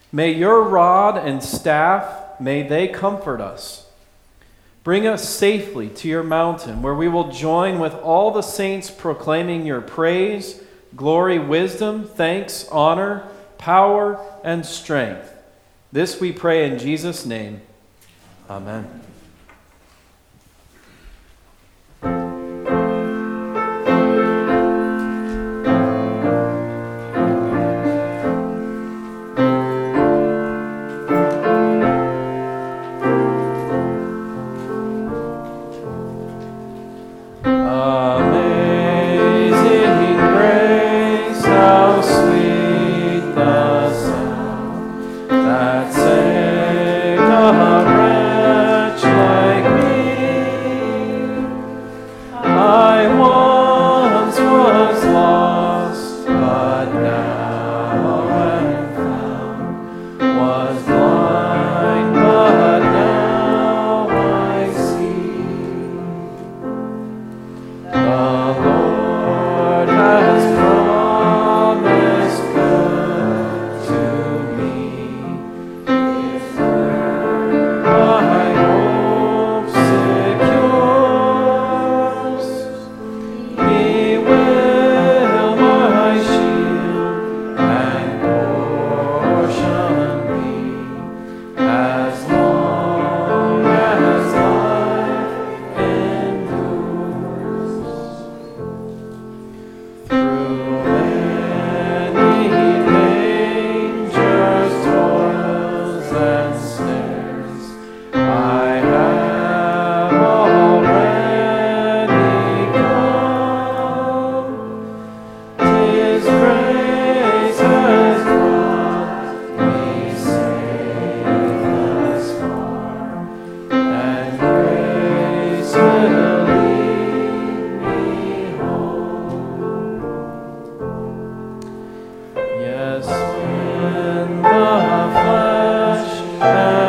May your rod and staff, may they comfort us. Bring us safely to your mountain, where we will join with all the saints proclaiming your praise, glory, wisdom, thanks, honor, power, and strength. This we pray in Jesus' name. Amen. Yes, when the flesh